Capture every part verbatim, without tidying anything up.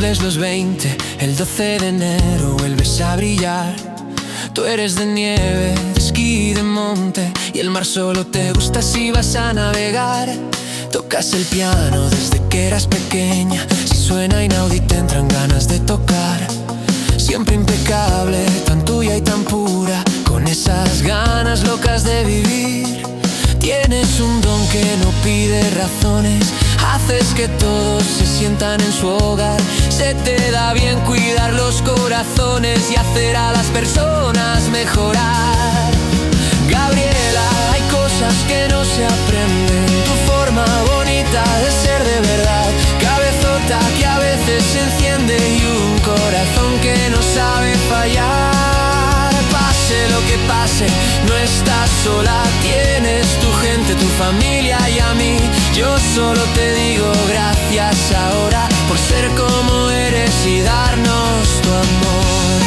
cumples los veinte, el doce de enero vuelves a brillar. Tú eres de nieve, de esquí, de monte, y el mar solo te gusta si vas a navegar. Tocas el piano desde que eras pequeña, si suena inaudito entran ganas de tocar. Siempre impecable, tan tuya y tan pura, con esas ganas locas de vivir. Tienes un don que no pide razones, haces que todos se sientan en su hogar. Se te da bien cuidar los corazones y hacer a las personas mejorar. Gabriela, hay cosas que no se aprenden, tu forma bonita de ser de verdad. Cabezota que a veces se enciende y un corazón que no sabe fallar. Pase lo que pase, no estás sola, tienes tu gente, tu familia y a mí. Yo solo te digo gracias ahora por ser como eres y darnos tu amor.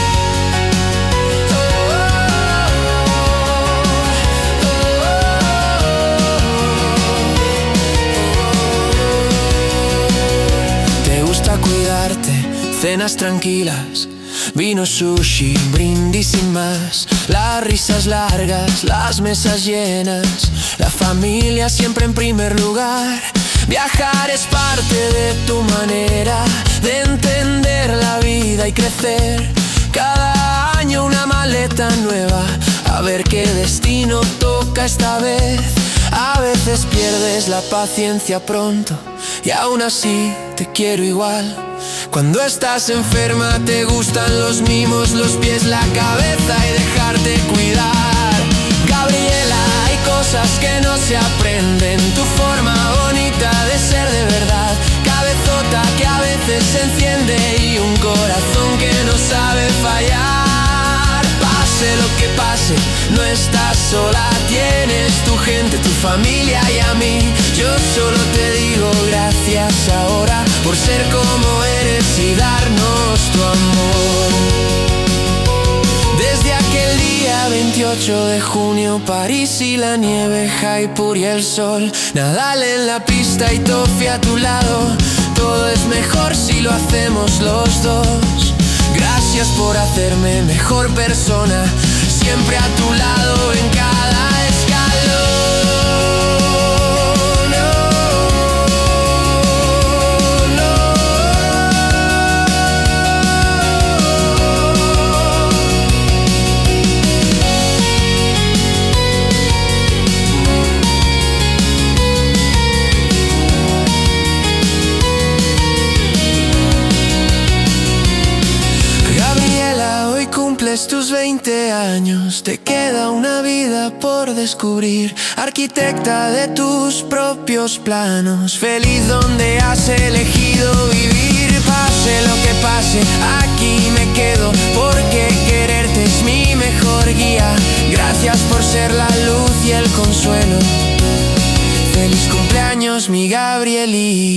Te gusta cuidarte, cenas tranquilas, vino, sushi, brindis sin más. Las risas largas, las mesas llenas, la familia siempre en primer lugar. Viajar es parte de tu manera de entender la vida y crecer. Cada año una maleta nueva, a ver qué destino toca esta vez. A veces pierdes la paciencia pronto y aún así te quiero igual. Cuando estás enferma te gustan los mimos, los pies, la cabeza y dejarte cuidar. Gabriela, hay cosas que no se aprenden, tu forma bonita de ser de verdad. Cabezota que a veces se enciende y un corazón que no sabe fallar. Pase lo que pase, no estás sola, tienes tu gente, tu familia y a mí. Yo solo te digo gracias ahora por ser como eres y darnos tu amor. Desde aquel día veintiocho de junio, París y la nieve, Jaipur y el sol, Nadal en la pista y Tofi a tu lado. Todo es mejor si lo hacemos los dos. Gracias por hacerme mejor persona, siempre a tu lado en cada escalón. Tus veinte años, te queda una vida por descubrir. Arquitecta de tus propios planos, feliz donde has elegido vivir. Pase lo que pase, aquí me quedo, porque quererte es mi mejor guía. Gracias por ser la luz y el consuelo. Feliz cumpleaños, mi Gabrielita.